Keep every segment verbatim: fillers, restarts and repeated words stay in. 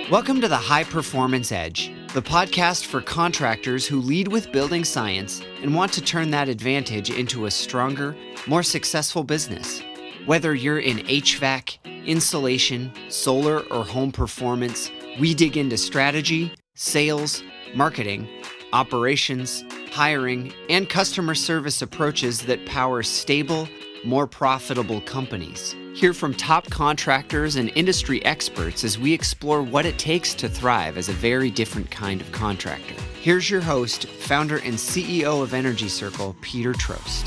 Welcome to the High Performance Edge, the podcast for contractors who lead with building science and want to turn that advantage into a stronger, more successful business. Whether you're in H V A C, insulation, solar, or home performance, we dig into strategy, sales, marketing, operations, hiring, and customer service approaches that power stable, more profitable companies. Hear from top contractors and industry experts as we explore what it takes to thrive as a very different kind of contractor. Here's your host, founder and C E O of Energy Circle, Peter Trost.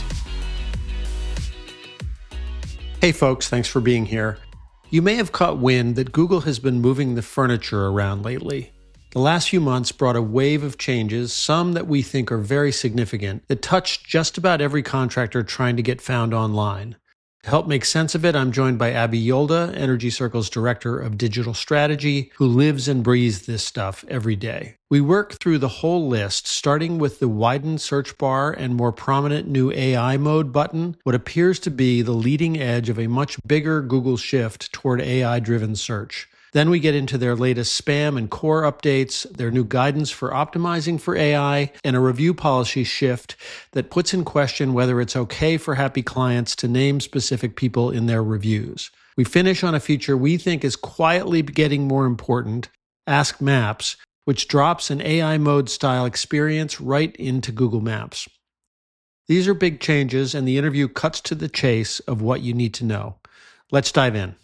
Hey folks, thanks for being here. You may have caught wind that Google has been moving the furniture around lately. The last few months brought a wave of changes, some that we think are very significant, that touched just about every contractor trying to get found online. To help make sense of it, I'm joined by Abby Yolda, Energy Circle's Director of Digital Strategy, who lives and breathes this stuff every day. We work through the whole list, starting with the widened search bar and more prominent new A I mode button, what appears to be the leading edge of a much bigger Google shift toward A I-driven search. Then we get into their latest spam and core updates, their new guidance for optimizing for A I, and a review policy shift that puts in question whether it's okay for happy clients to name specific people in their reviews. We finish on a feature we think is quietly getting more important, Ask Maps, which drops an A I mode style experience right into Google Maps. These are big changes, and the interview cuts to the chase of what you need to know. Let's dive in.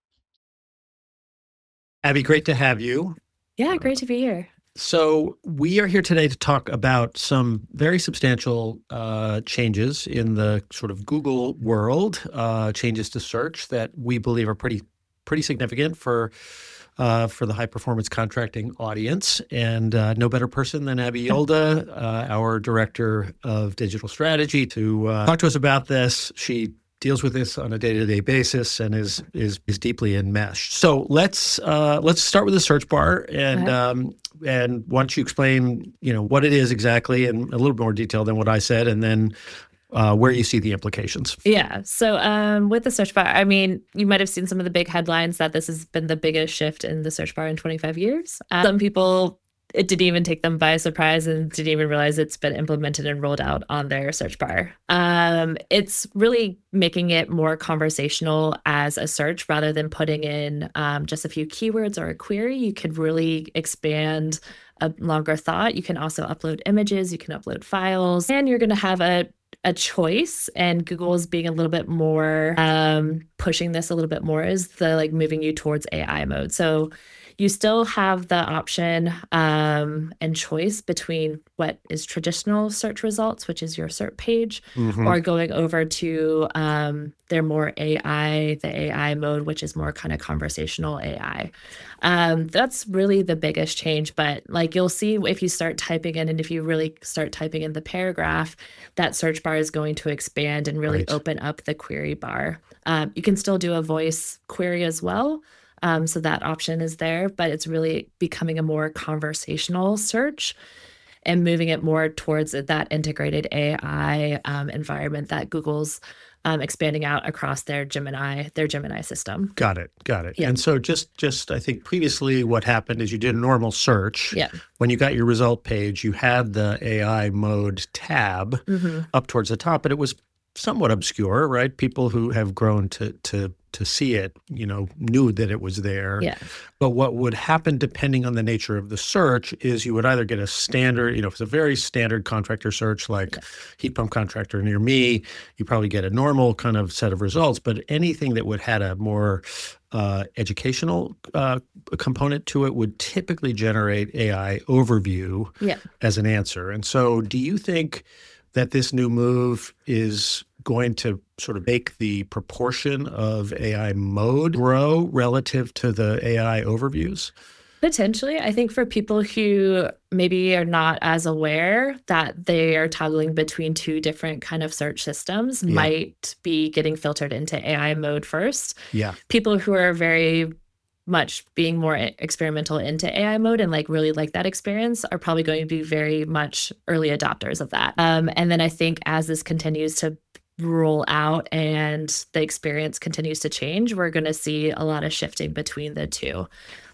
Abby, great to have you. Yeah, great to be here. So we are here today to talk about some very substantial uh, changes in the sort of Google world, uh, changes to search that we believe are pretty pretty significant for uh, for the high performance contracting audience. And uh, no better person than Abby Yolda, uh, our Director of Digital Strategy, to uh, talk to us about this. She deals with this on a day-to-day basis and is is is deeply enmeshed. So let's uh, let's start with the search bar, and um, and why don't you explain, you know, what it is exactly in a little bit more detail than what I said, and then uh, where you see the implications. Yeah. So um, with the search bar, I mean, you might have seen some of the big headlines that this has been the biggest shift in the search bar in twenty-five years. Uh, some people, it didn't even take them by surprise and didn't even realize it's been implemented and rolled out on their search bar. Um, it's really making it more conversational as a search rather than putting in um, just a few keywords or a query. You could really expand a longer thought. You can also upload images, you can upload files, and you're going to have a a choice. And Google is being a little bit more, um, pushing this a little bit more, is the like moving you towards A I mode. So you still have the option um, and choice between what is traditional search results, which is your search page, mm-hmm. or going over to um, their more A I, the A I mode, which is more kind of conversational A I. Um, that's really the biggest change. But like you'll see if you start typing in, and if you really start typing in the paragraph, that search bar is going to expand and really right. open up the query bar. Um, you can still do a voice query as well. Um, so that option is there, but it's really becoming a more conversational search and moving it more towards that integrated A I um, environment that Google's um, expanding out across their Gemini, their Gemini system. Got it. Got it. Yeah. And so just, just I think previously what happened is you did a normal search. Yeah. When you got your result page, you had the A I mode tab mm-hmm. up towards the top, but it was somewhat obscure, right? People who have grown to to to see it, you know, knew that it was there. Yeah. But what would happen, depending on the nature of the search, is you would either get a standard, you know, if it's a very standard contractor search, like yeah. heat pump contractor near me, you probably get a normal kind of set of results. But anything that would had a more uh, educational uh, component to it would typically generate A I overview yeah. as an answer. And so, do you think that this new move is going to sort of make the proportion of A I mode grow relative to the A I overviews? Potentially. I think for people who maybe are not as aware that they are toggling between two different kind of search systems yeah. might be getting filtered into A I mode first. Yeah. People who are very much being more experimental into A I mode and like really like that experience are probably going to be very much early adopters of that. Um, and then I think as this continues to roll out and the experience continues to change, we're going to see a lot of shifting between the two.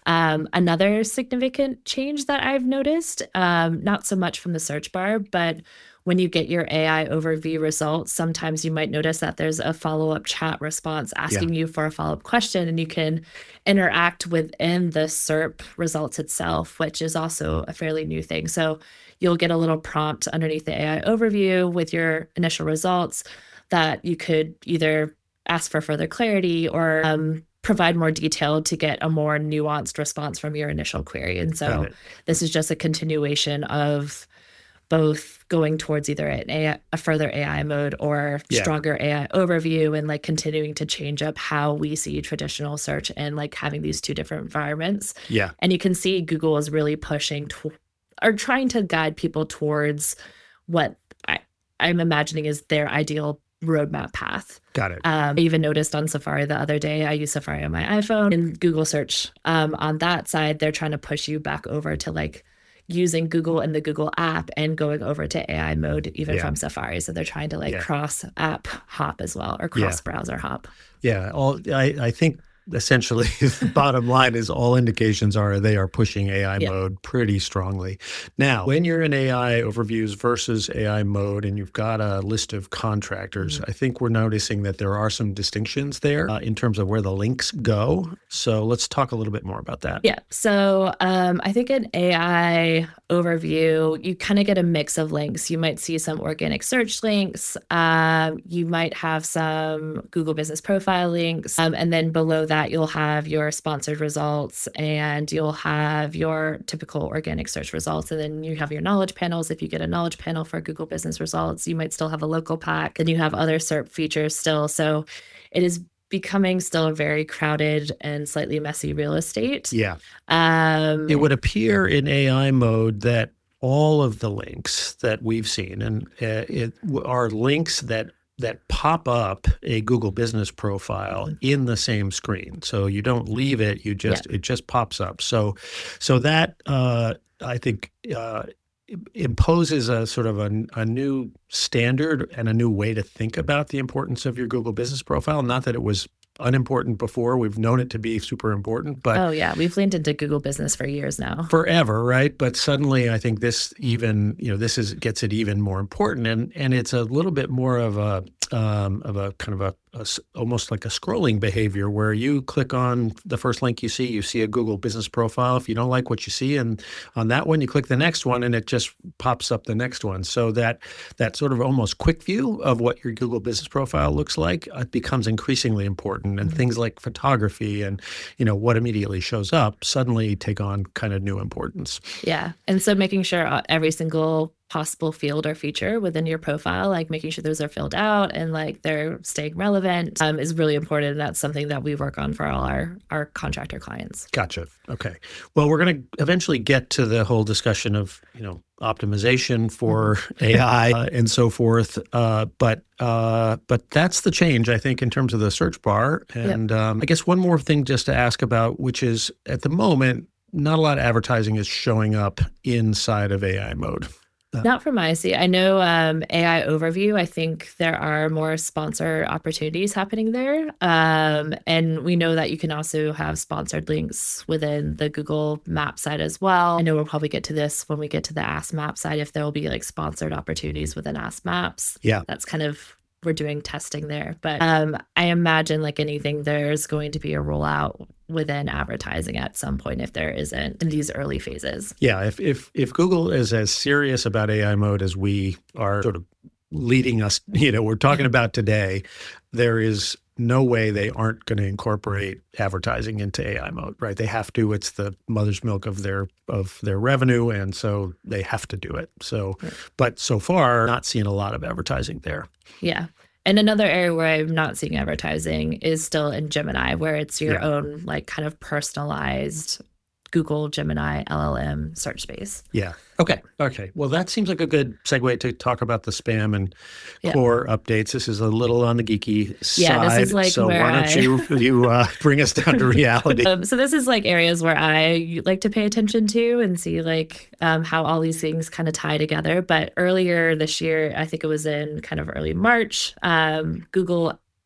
Um, another significant change that I've noticed, um, not so much from the search bar, but when you get your A I overview results, sometimes you might notice that there's a follow-up chat response asking yeah. you for a follow-up question, and you can interact within the S E R P results itself, which is also a fairly new thing. So you'll get a little prompt underneath the A I overview with your initial results that you could either ask for further clarity or um, provide more detail to get a more nuanced response from your initial query. And so this is just a continuation of both going towards either an A I, a further A I mode or yeah. stronger A I overview, and like continuing to change up how we see traditional search and like having these two different environments. Yeah. And you can see Google is really pushing to, or trying to guide people towards what I, I'm imagining is their ideal roadmap path. Got it. Um, I even noticed on Safari the other day, I use Safari on my iPhone and Google search um, on that side, they're trying to push you back over to like using Google and the Google app and going over to A I mode even yeah. from Safari. So they're trying to like yeah. cross app hop as well, or cross yeah. browser hop. Yeah. All I, I think essentially the bottom line is all indications are they are pushing A I yeah. mode pretty strongly. Now, when you're in A I overviews versus A I mode and you've got a list of contractors, mm-hmm. I think we're noticing that there are some distinctions there uh, in terms of where the links go. So let's talk a little bit more about that. Yeah. So um, I think in A I overview, you kind of get a mix of links. You might see some organic search links. Um, you might have some Google Business Profile links. Um, and then below that, you'll have your sponsored results and you'll have your typical organic search results. And then you have your knowledge panels. If you get a knowledge panel for Google Business Results, you might still have a local pack, and you have other S E R P features still. So it is becoming still a very crowded and slightly messy real estate. Yeah. Um, it would appear in A I mode that all of the links that we've seen and uh, it are links that that pop up a Google Business Profile in the same screen. So you don't leave it, you just yeah. it just pops up. So so that uh, I think uh, imposes a sort of a, a new standard and a new way to think about the importance of your Google Business Profile. Not that it was unimportant before. We've known it to be super important, but oh yeah, we've leaned into Google Business for years now. Forever, right? But suddenly I think this even, you know, this is gets it even more important, and and it's a little bit more of a um, of a kind of a, a almost like a scrolling behavior where you click on the first link you see, you see a Google Business Profile. If you don't like what you see, and on that one you click the next one, and it just pops up the next one. So that that sort of almost quick view of what your Google Business Profile looks like uh, becomes increasingly important. And mm-hmm. things like photography and, you know, what immediately shows up suddenly take on kind of new importance. Yeah. And so making sure every single possible field or feature within your profile, like making sure those are filled out and like they're staying relevant um, is really important. And that's something that we work on for all our, our contractor clients. Gotcha. Okay. Well, we're going to eventually get to the whole discussion of, you know, optimization for A I uh, and so forth. Uh, but uh, but that's the change, I think, in terms of the search bar. And yep. um, I guess one more thing just to ask about, which is at the moment, not a lot of advertising is showing up inside of A I mode. Not from my seat. I know um, A I overview, I think there are more sponsor opportunities happening there. Um, and we know that you can also have sponsored links within the Google Map side as well. I know we'll probably get to this when we get to the Ask Map side, if there will be like sponsored opportunities within Ask Maps. Yeah. That's kind of, we're doing testing there. But um, I imagine like anything, there's going to be a rollout within advertising at some point if there isn't in these early phases. Yeah, if if if Google is as serious about A I mode as we are sort of leading us, you know, we're talking about today, there is no way they aren't going to incorporate advertising into A I mode, right? They have to. It's the mother's milk of their of their revenue, and so they have to do it. So, right. But so far, not seeing a lot of advertising there. Yeah. And another area where I'm not seeing advertising is still in Gemini, where it's your yeah. own like kind of personalized Google Gemini L L M search space. Yeah. Okay. Okay. Well, that seems like a good segue to talk about the spam and yeah. core updates. This is a little on the geeky side. Yeah, this is like so where why don't I... you you uh, bring us down to reality? um, so this is like areas where I like to pay attention to and see like um, how all these things kind of tie together. But earlier this year, I think it was in kind of early March, um, Google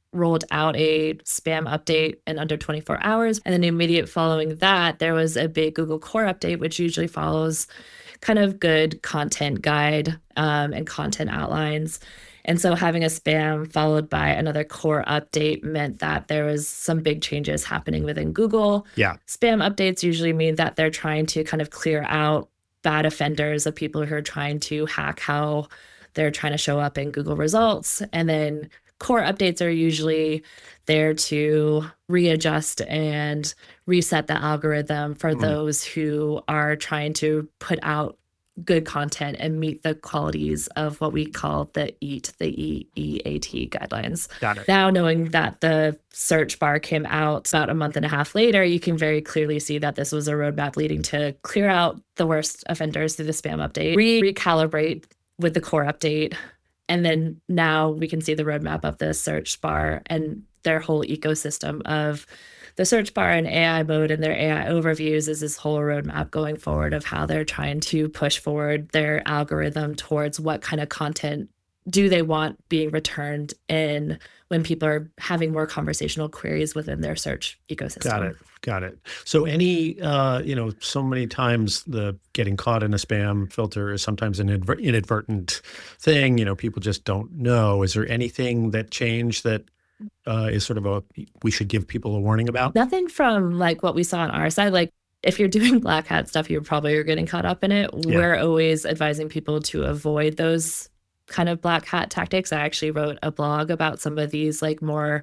rolled out a spam update in under twenty-four hours. And then immediate following that, there was a big Google Core update, which usually follows kind of good content guide um, and content outlines. And so having a spam followed by another core update meant that there was some big changes happening within Google. Yeah. Spam updates usually mean that they're trying to kind of clear out bad offenders of people who are trying to hack how they're trying to show up in Google results. And then core updates are usually there to readjust and reset the algorithm for mm. those who are trying to put out good content and meet the qualities of what we call the E A T, the E E A T guidelines. Got it. Now, knowing that the search bar came out about a month and a half later, you can very clearly see that this was a roadmap leading to clear out the worst offenders through the spam update, re- recalibrate with the core update, and then now we can see the roadmap of the search bar and their whole ecosystem of the search bar and A I mode and their A I overviews is this whole roadmap going forward of how they're trying to push forward their algorithm towards what kind of content do they want being returned in when people are having more conversational queries within their search ecosystem. Got it. Got it. So any, uh, you know, so many times the getting caught in a spam filter is sometimes an inadver- inadvertent thing. You know, people just don't know. Is there anything that changed that uh, is sort of a, we should give people a warning about? Nothing from like what we saw on our side. Like if you're doing black hat stuff, you probably are getting caught up in it. Yeah. We're always advising people to avoid those kind of black hat tactics. I actually wrote a blog about some of these like more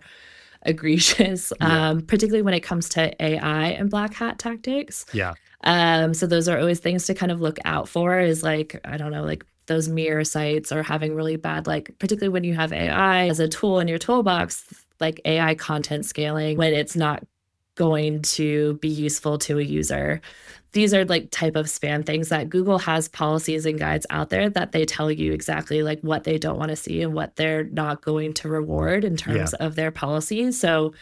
egregious, yeah. um, particularly when it comes to A I and black hat tactics. Yeah. Um, so those are always things to kind of look out for is like, I don't know, like those mirror sites or having really bad, like particularly when you have A I as a tool in your toolbox, like A I content scaling, when it's not going to be useful to a user. These are like type of spam things that Google has policies and guides out there that they tell you exactly like what they don't want to see and what they're not going to reward in terms yeah. of their policies. So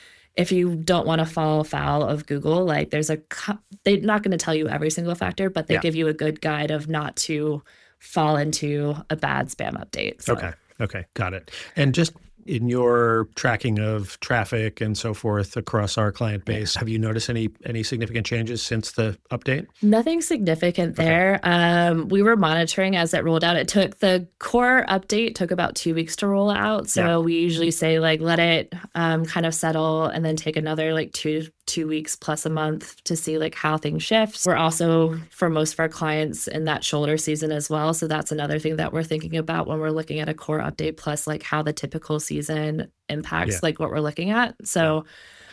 if you don't want to fall foul of Google, like there's a, they're not going to tell you every single factor, but they yeah. give you a good guide of not to fall into a bad spam update. So. Okay. Okay. Got it. And just in your tracking of traffic and so forth across our client base, yeah. have you noticed any any significant changes since the update? Nothing significant there. Okay. Um, we were monitoring as it rolled out. It took the core update took about two weeks to roll out. So yeah. we usually say like let it um, kind of settle and then take another like two two weeks plus a month to see like how things shift. We're also, for most of our clients, in that shoulder season as well. So that's another thing that we're thinking about when we're looking at a core update plus like how the typical season impacts yeah. like what we're looking at. So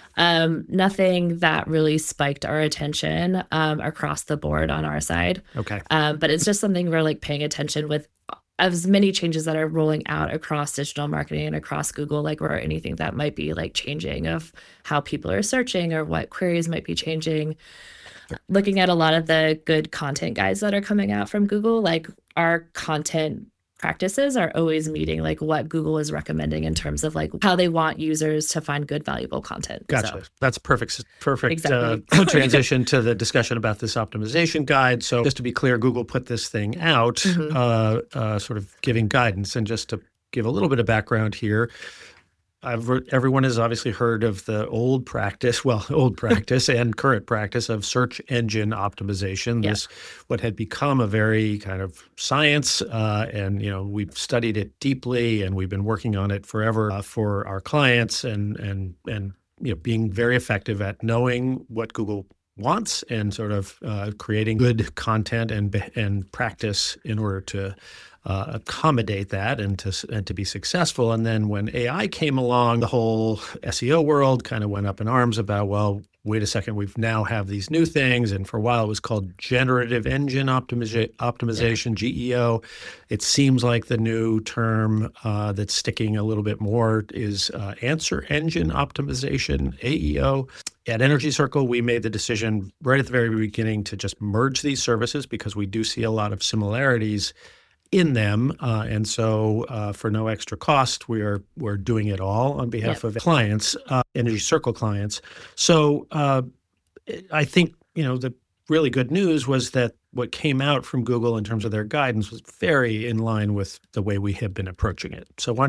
um, nothing that really spiked our attention um, across the board on our side. Okay. Um, but it's just something we're like paying attention with as many changes that are rolling out across digital marketing and across Google, like or anything that might be like changing of how people are searching or what queries might be changing. Looking at a lot of the good content guides that are coming out from Google, like our content practices are always meeting like what Google is recommending in terms of like how they want users to find good, valuable content. Gotcha. So, that's perfect. Perfect exactly. uh, transition to the discussion about this optimization guide. So just to be clear, Google put this thing out, mm-hmm. uh, uh, sort of giving guidance. And just to give a little bit of background here, I've, everyone has obviously heard of the old practice, well, old practice and current practice of search engine optimization. Yeah. This, what had become a very kind of science, uh, and you know we've studied it deeply, and we've been working on it forever uh, for our clients, and and and you know being very effective at knowing what Google wants and sort of uh, creating good content and and practice in order to Uh, accommodate that and to and to be successful. And then when A I came along, the whole S E O world kind of went up in arms about, well, wait a second, we've now have these new things. And for a while it was called generative engine optimiza- optimization, G E O. It seems like the new term uh, that's sticking a little bit more is uh, answer engine optimization, A E O. At Energy Circle, we made the decision right at the very beginning to just merge these services because we do see a lot of similarities in them. Uh, and so uh, for no extra cost, we are, we're doing it all on behalf yep. of clients, uh, Energy Circle clients. So uh, I think, you know, the really good news was that what came out from Google in terms of their guidance was very in line with the way we have been approaching it. So why don't you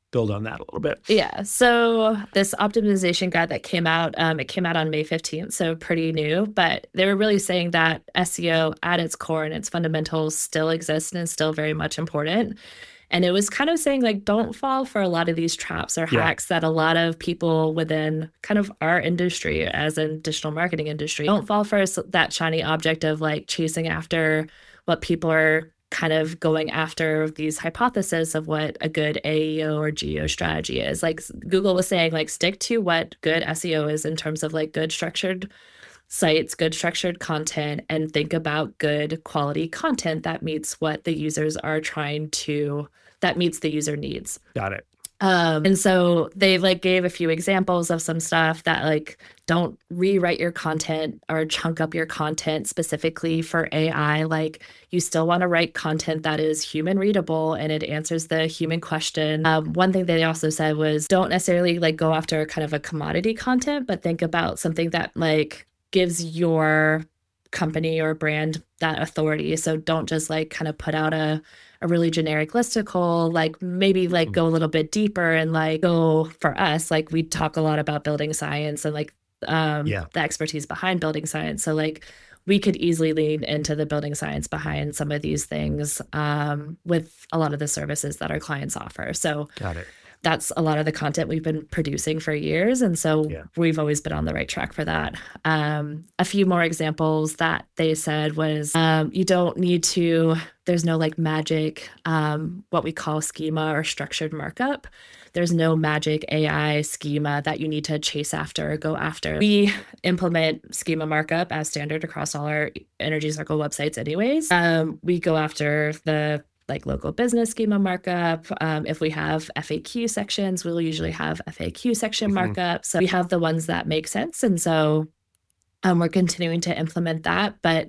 build on that a little bit. Yeah. So this optimization guide that came out, um, it came out on May fifteenth, so pretty new, but they were really saying that S E O at its core and its fundamentals still exist and is still very much important. And it was kind of saying, like, don't fall for a lot of these traps or Yeah. hacks that a lot of people within kind of our industry, as in digital marketing industry, don't fall for s- that shiny object of like chasing after what people are kind of going after, these hypotheses of what a good A E O or G E O strategy is. Like s- Google was saying, like, stick to what good S E O is in terms of like good structured sites, good structured content, and think about good quality content that meets what the users are trying to, that meets the user needs. Got it. Um, and so they like gave a few examples of some stuff that like don't rewrite your content or chunk up your content specifically for A I. Like you still want to write content that is human readable and it answers the human question. Um, one thing they also said was don't necessarily like go after kind of a commodity content, but think about something that like gives your company or brand that authority. So don't just like kind of put out a a really generic listicle, like maybe like go a little bit deeper and like go for us, like we talk a lot about building science and like um Yeah. the expertise behind building science. So like we could easily lean into the building science behind some of these things um with a lot of the services that our clients offer. So Got it. that's a lot of the content we've been producing for years. And so Yeah. we've always been on the right track for that. Um, a few more examples that they said was um, you don't need to, there's no like magic, um, what we call schema or structured markup. There's no magic A I schema that you need to chase after or go after. We implement schema markup as standard across all our Energy Circle websites anyways. Um, we go after the like local business schema markup. Um, if we have F A Q sections, we'll usually have F A Q section Mhm. markup. So we have the ones that make sense. And so um, we're continuing to implement that. But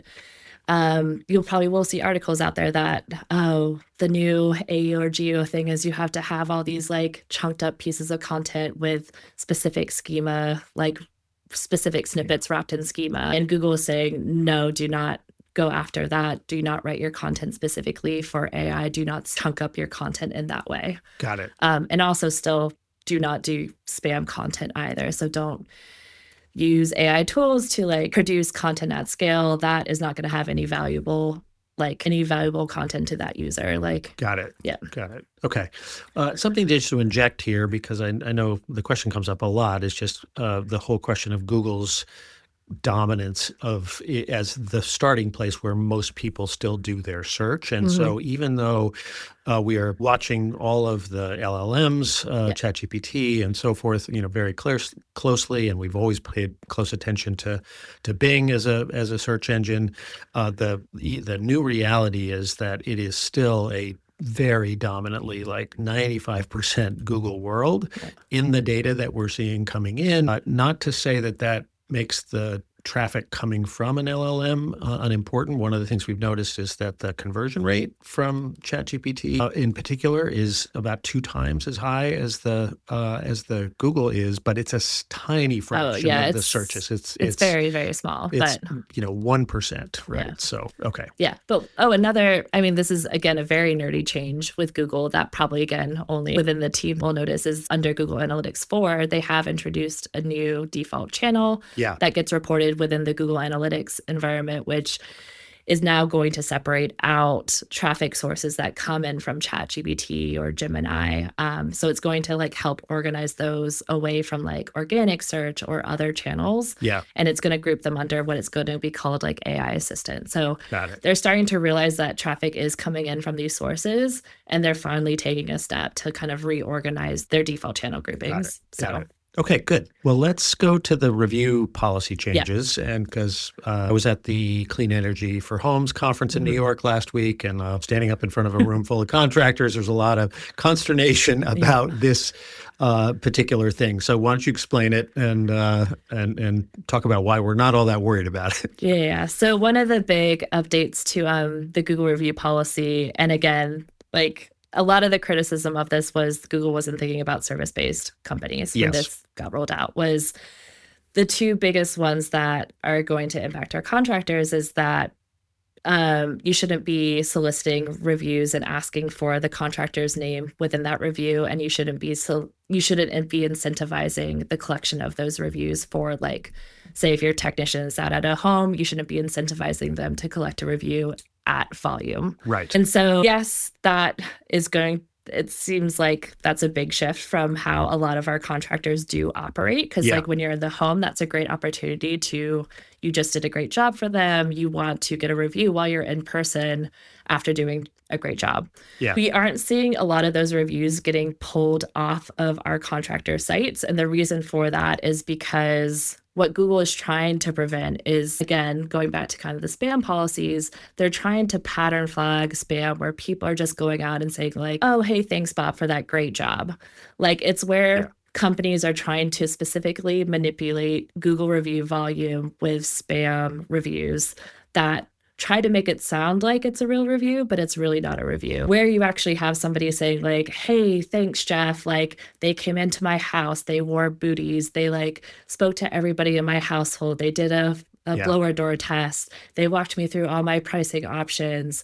um, you'll probably will see articles out there that, oh, the new A E O or G E O thing is you have to have all these like chunked up pieces of content with specific schema, like specific snippets wrapped in schema. And Google is saying, no, do not go after that. Do not write your content specifically for A I. Do not chunk up your content in that way. Got it. Um, and also still do not do spam content either. So don't use A I tools to like produce content at scale. That is not going to have any valuable, like any valuable content to that user. Like, Got it. yeah. Got it. Okay. Uh, something just to inject here, because I, I know the question comes up a lot, is just uh, the whole question of Google's dominance of it as the starting place where most people still do their search. And Mm-hmm. so even though uh, we are watching all of the L L Ms, uh, Yeah. ChatGPT and so forth, you know, very clear, closely, and we've always paid close attention to to Bing as a as a search engine, uh, the the new reality is that it is still a very dominantly like ninety-five percent Google world in the data that we're seeing coming in. Uh, not to say that that makes the traffic coming from an L L M uh, unimportant. One of the things we've noticed is that the conversion rate from ChatGPT uh, in particular is about two times as high as the uh, as the Google is, but it's a s- tiny fraction yeah, of the it's- searches. It's It's, very, very small. it's but you know one percent, right? Yeah. So okay, yeah. But oh, another, I mean, this is again a very nerdy change with Google that probably again only within the team will notice is under Google Analytics four, they have introduced a new default channel yeah, that gets reported within the Google Analytics environment, which is now going to separate out traffic sources that come in from ChatGPT or Gemini. Um, so it's going to like help organize those away from like organic search or other channels. yeah, And it's going to group them under what is going to be called like A I assistant. So got it. they're starting to realize that traffic is coming in from these sources and they're finally taking a step to kind of reorganize their default channel groupings. Got so it. Okay, good. Well, let's go to the review policy changes. And because uh, I was at the Clean Energy for Homes conference in New York last week, and uh, standing up in front of a room full of contractors, there's a lot of consternation about this uh, particular thing. So why don't you explain it and uh, and and talk about why we're not all that worried about it? Yeah, yeah. So one of the big updates to um, the Google review policy, and again, like a lot of the criticism of this was Google wasn't thinking about service-based companies when Yes. this got rolled out, was the two biggest ones that are going to impact our contractors is that Um, you shouldn't be soliciting reviews and asking for the contractor's name within that review, and you shouldn't be so you shouldn't be incentivizing the collection of those reviews for, like, say if your technician is out at a home, you shouldn't be incentivizing them to collect a review at volume. Right. And so, yes, that is going. It seems like that's a big shift from how a lot of our contractors do operate. Because, yeah. like, when you're in the home, that's a great opportunity to, you just did a great job for them. You want to get a review while you're in person after doing a great job. Yeah. We aren't seeing a lot of those reviews getting pulled off of our contractor sites. And the reason for that is because what Google is trying to prevent is, again, going back to kind of the spam policies, they're trying to pattern flag spam where people are just going out and saying, like, oh, hey, thanks, Bob, for that great job. Like, it's where yeah. companies are trying to specifically manipulate Google review volume with spam reviews that try to make it sound like it's a real review, but it's really not a review. Where you actually have somebody saying, like, hey, thanks, Jeff. Like, they came into my house, they wore booties, they, like, spoke to everybody in my household, they did a, a yeah. blower door test, they walked me through all my pricing options.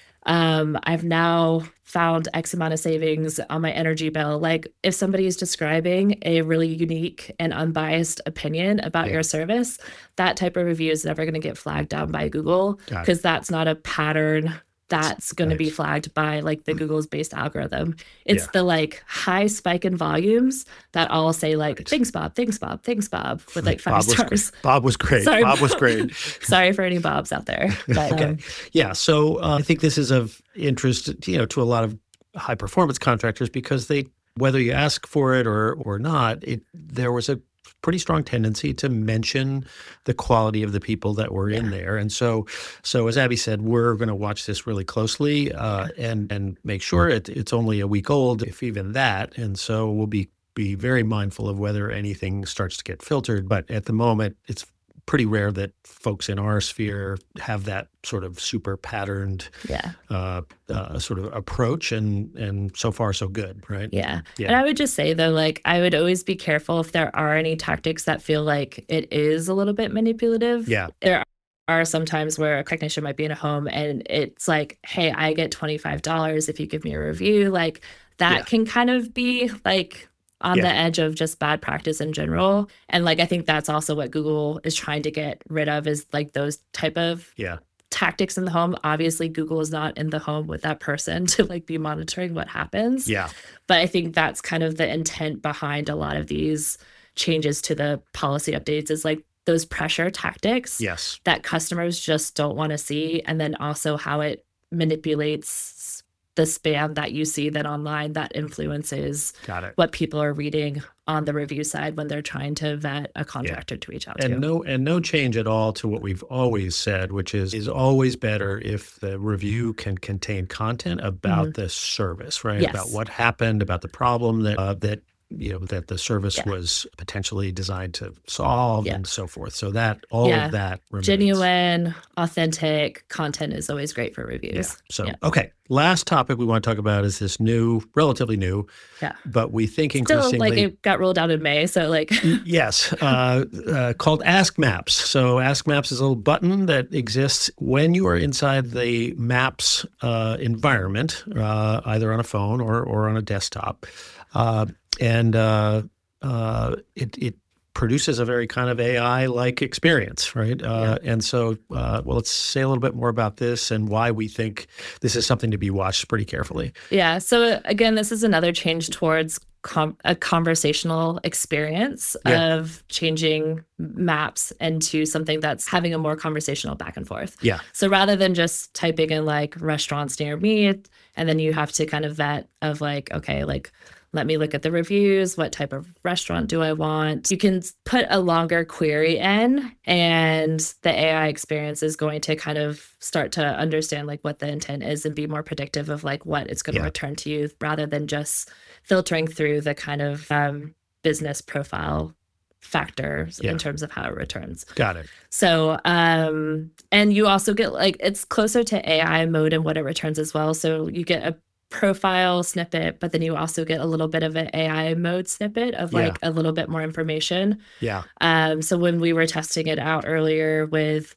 Um, I've now found X amount of savings on my energy bill. Like, if somebody is describing a really unique and unbiased opinion about yeah. your service, that type of review is never going to get flagged down by Google, because that's not a pattern that's going right. to be flagged by, like, the Google's based algorithm. It's yeah. the, like, high spike in volumes that all say, like, right. thanks, Bob, thanks, Bob, thanks, Bob, with, like, five Bob stars. Was, Bob was great. Sorry, Bob was great. Sorry for any Bobs out there. But, okay. Um, yeah. So uh, I think this is of interest, you know, to a lot of high performance contractors, because they, whether you ask for it or or not, it there was a pretty strong tendency to mention the quality of the people that were yeah. in there. And so, so as Abby said, we're going to watch this really closely uh, and and make sure it, it's only a week old, if even that. And so we'll be be very mindful of whether anything starts to get filtered. But at the moment, it's pretty rare that folks in our sphere have that sort of super patterned yeah. uh, uh, sort of approach, and and so far so good, right? Yeah. yeah. And I would just say, though, like, I would always be careful if there are any tactics that feel like it is a little bit manipulative. Yeah. There are some times where a technician might be in a home and it's like, hey, I get twenty-five dollars if you give me a review. Like, that yeah. can kind of be like on yeah. the edge of just bad practice in general. And, like, I think that's also what Google is trying to get rid of, is, like, those type of yeah. tactics in the home. Obviously, Google is not in the home with that person to, like, be monitoring what happens. Yeah. But I think that's kind of the intent behind a lot of these changes to the policy updates, is, like, those pressure tactics yes. that customers just don't want to see. And then also how it manipulates the spam that you see then online that influences Got it. what people are reading on the review side when they're trying to vet a contractor yeah. to reach out and to. No, and no change at all to what we've always said, which is is always better if the review can contain content about mm-hmm. the service, right? Yes. About what happened, about the problem that uh, that you know that the service yeah. was potentially designed to solve, yeah. and so forth. So that all yeah. of that remains. Genuine, authentic content is always great for reviews. Yeah. So yeah. okay, last topic we want to talk about is this new, relatively new, yeah, but we think Still, increasingly, like, it got rolled out in May, so like yes, uh, uh, called Ask Maps. So Ask Maps is a little button that exists when you are inside the Maps uh, environment, uh, either on a phone or or on a desktop. Uh, and uh, uh, it, it produces a very kind of A I-like experience, right? Uh, yeah. And so, uh, well, let's say a little bit more about this and why we think this is something to be watched pretty carefully. Yeah. So again, this is another change towards com- a conversational experience yeah. of changing maps into something that's having a more conversational back and forth. Yeah. So rather than just typing in, like, restaurants near me, and then you have to kind of vet of, like, okay, like, let me look at the reviews. What type of restaurant do I want? You can put a longer query in, and the A I experience is going to kind of start to understand, like, what the intent is and be more predictive of, like, what it's going to yeah. return to you, rather than just filtering through the kind of um, business profile factors yeah. in terms of how it returns. Got it. So, um, and you also get, like, it's closer to A I mode in what it returns as well. So you get a profile snippet, but then you also get a little bit of an A I mode snippet of, like, yeah. a little bit more information. Yeah. Um, so when we were testing it out earlier with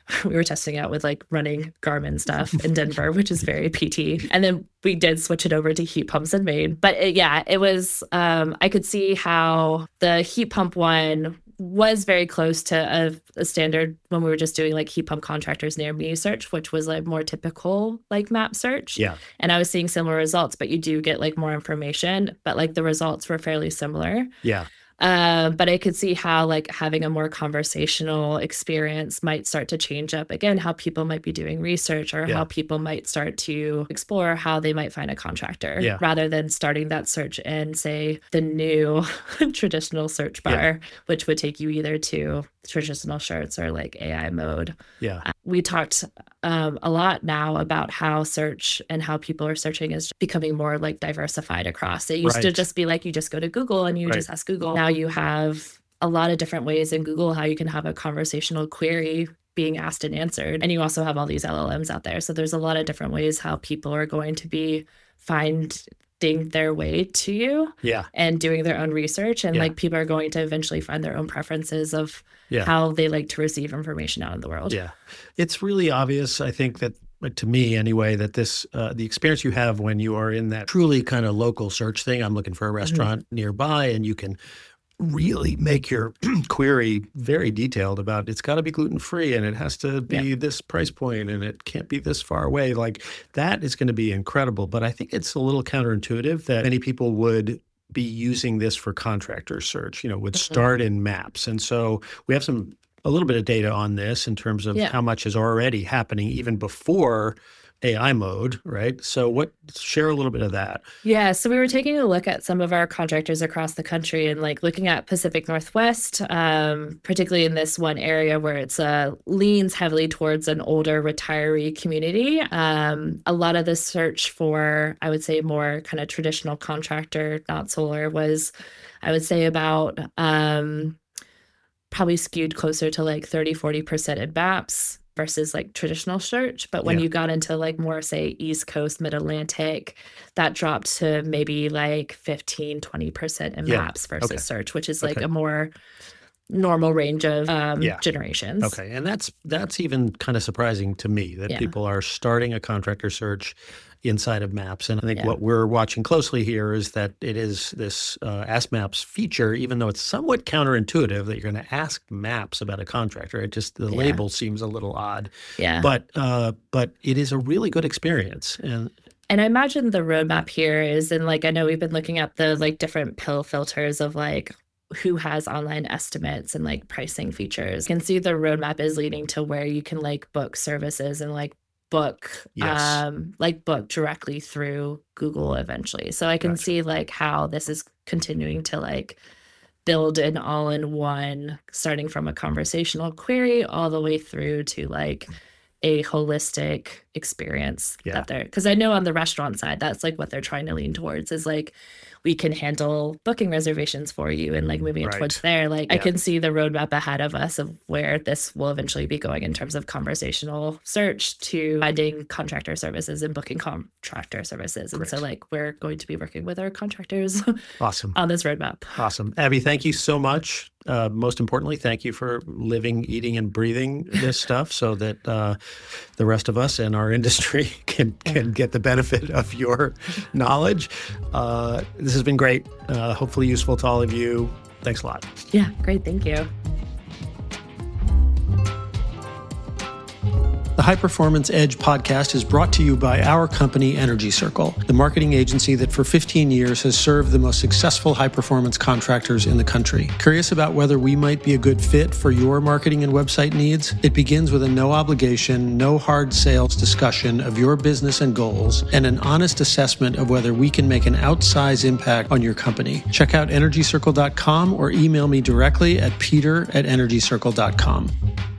we were testing out with like running Garmin stuff in Denver, which is very P T. And then we did switch it over to heat pumps in Maine. But it, yeah, it was, um, I could see how the heat pump one was very close to a, a standard when we were just doing like heat pump contractors near me search, which was like more typical like map search. Yeah. And I was seeing similar results, but you do get like more information, but like the results were fairly similar. Yeah. Um, but I could see how like having a more conversational experience might start to change up again, how people might be doing research or Yeah. how people might start to explore how they might find a contractor Yeah. rather than starting that search in, say, the new traditional search bar, Yeah. which would take you either to traditional shirts or like A I mode. Yeah. Uh, we talked um, a lot now about how search and how people are searching is becoming more like diversified across. It used to Right. just be like you just go to Google and you Right. just ask Google. Now you have a lot of different ways in Google how you can have a conversational query being asked and answered. And you also have all these L L Ms out there. So there's a lot of different ways how people are going to be finding their way to you Yeah. and doing their own research. And Yeah. like people are going to eventually find their own preferences of Yeah. how they like to receive information out in the world. Yeah. It's really obvious, I think, that like, to me anyway, that this, uh, the experience you have when you are in that truly kind of local search thing, I'm looking for a restaurant nearby, and you can really make your query very detailed about it's got to be gluten-free and it has to be Yeah. this price point and it can't be this far away. Like that is going to be incredible. But I think it's a little counterintuitive that many people would be using this for contractor search, you know, would Mhm. start in maps. And so we have some, a little bit of data on this in terms of Yeah. how much is already happening even before A I mode, right? So what, share a little bit of that. Yeah, so we were taking a look at some of our contractors across the country and like looking at Pacific Northwest, um, particularly in this one area where it's uh, leans heavily towards an older retiree community. Um, a lot of the search for, I would say, more kind of traditional contractor, not solar, was, I would say, about um, probably skewed closer to like thirty, forty percent in maps versus like traditional search. But when Yeah. you got into like more, say, East Coast, Mid-Atlantic, that dropped to maybe like fifteen, twenty percent in Yeah. maps versus Okay. search, which is like Okay. a more normal range of um, Yeah. generations. Okay. And that's that's even kind of surprising to me that Yeah. people are starting a contractor search inside of Maps. And I think Yeah. what we're watching closely here is that it is this uh, Ask Maps feature, even though it's somewhat counterintuitive that you're going to ask Maps about a contractor. It just, the Yeah. label seems a little odd. Yeah. But uh, but it is a really good experience. And And I imagine the roadmap here is in like, I know we've been looking at the like different pill filters of like who has online estimates and like pricing features. You can see the roadmap is leading to where you can like book services and like book, Yes. um, like book directly through Google eventually. So I can Gotcha. see like how this is continuing to like build an all-in-one, starting from a conversational query all the way through to like a holistic experience Yeah. that they're, because I know on the restaurant side, that's like what they're trying to lean towards is like, we can handle booking reservations for you and like moving it Right. towards there. Like I Yeah. can see the roadmap ahead of us of where this will eventually be going in terms of conversational search to finding contractor services and booking contractor services. And so Great. like we're going to be working with our contractors awesome. on this roadmap. Awesome. Abby, thank you so much. Uh, most importantly, thank you for living, eating, and breathing this stuff so that uh, the rest of us and our industry can, can get the benefit of your knowledge. Uh, this has been great. Uh, hopefully useful to all of you. Thanks a lot. Yeah, great. Thank you. The High Performance Edge podcast is brought to you by our company, Energy Circle, the marketing agency that for fifteen years has served the most successful high-performance contractors in the country. Curious about whether we might be a good fit for your marketing and website needs? It begins with a no-obligation, no hard sales discussion of your business and goals and an honest assessment of whether we can make an outsized impact on your company. Check out energy circle dot com or email me directly at peter at energy circle dot com.